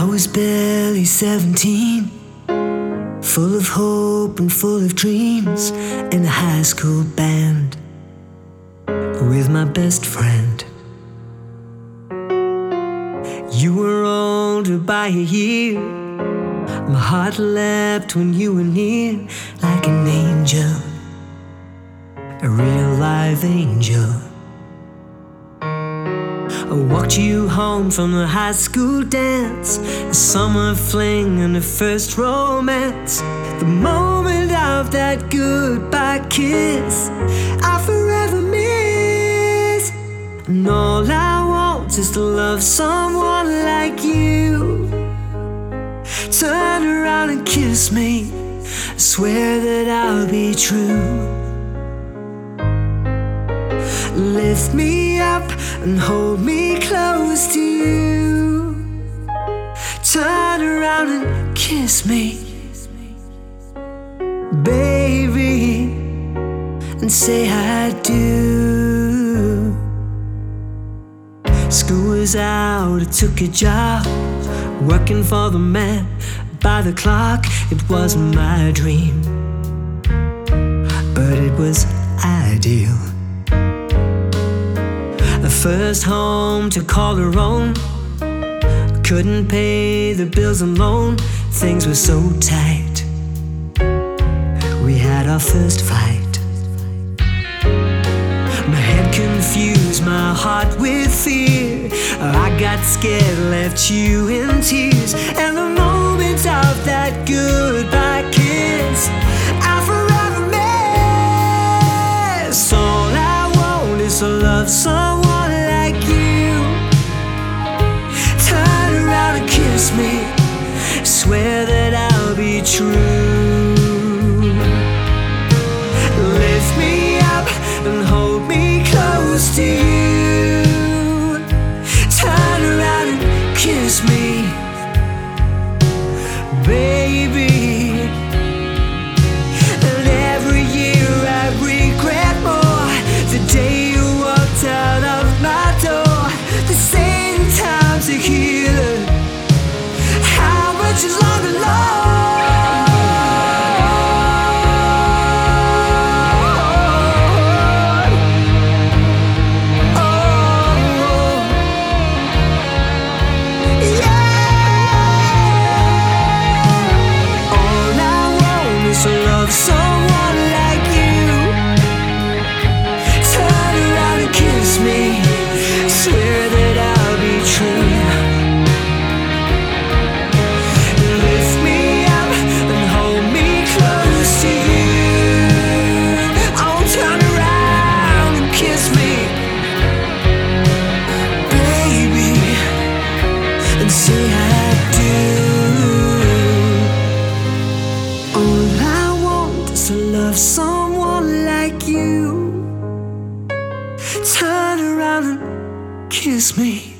was barely 17, full of hope and full of dreams, in a high school band with my best friend. You were older by a year. My heart leapt when you were near, like an angel, a real live angel. I walked you home from the high school dance, a summer fling and a first romance. The moment of that goodbye kiss I forever miss. And all I want is to love someone like you. Turn around and kiss me, I swear that I'll be true. Lift me up and hold me close to you. Turn around and kiss me, baby, and say I do. School was out, I took a job, working for the man by the clock. It wasn't my dream, but it was ideal. The first home to call her own, couldn't pay the bills alone. Things were so tight, we had our first fight. My head confused, my heart with fear. I got scared, left you in tears. And the moment of that goodbye kiss I forever miss. All I want is to love someone like you. Turn around and kiss me, swear that I'll be true. Lift me up and hold me close to you. Turn around and kiss me, baby. And every year I regret more the day you walked out of my door. The same time to heal how much is long and long. Someone like you. Turn around and kiss me, swear that I'll be true. Lift me up and hold me close to you. Oh, turn around and kiss me, baby, and say I do. To love someone like you. Turn around and kiss me.